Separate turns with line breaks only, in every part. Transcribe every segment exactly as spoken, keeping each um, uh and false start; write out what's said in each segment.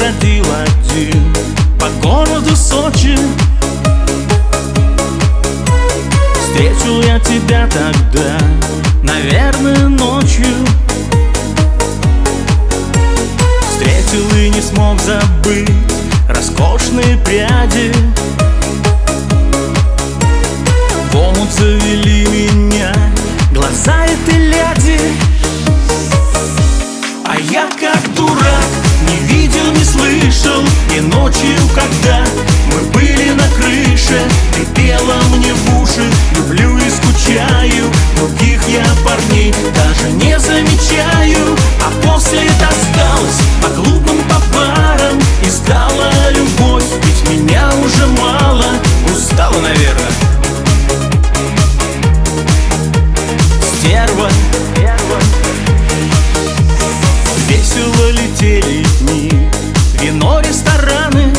ходил один по городу Сочи. Встретил я тебя тогда, наверное, ночью. Встретил и не смог забыть роскошные пряди. В омут завели меня глаза этой ляди. А я как дурак не видел, не слышал. И ночью, когда мы были на крыше, ты пела мне в уши: люблю и скучаю, других я парней даже не замечаю. А после таскалась по клубам, по барам, искала любовь, ведь меня уже мало. Устала, наверное. Стерва. Весело летели дни, вино, рестораны,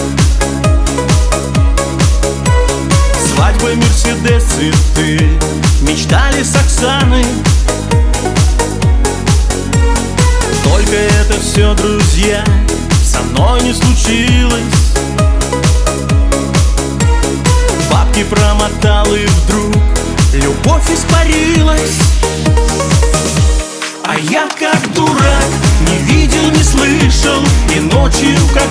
свадьбы, Мерседес, цветы, мечтали с Оксаной. Только это все, друзья, со мной не случилось. Бабки промотал, и вдруг любовь испарилась. А я как дурак не видел, не слышал. И ночью, как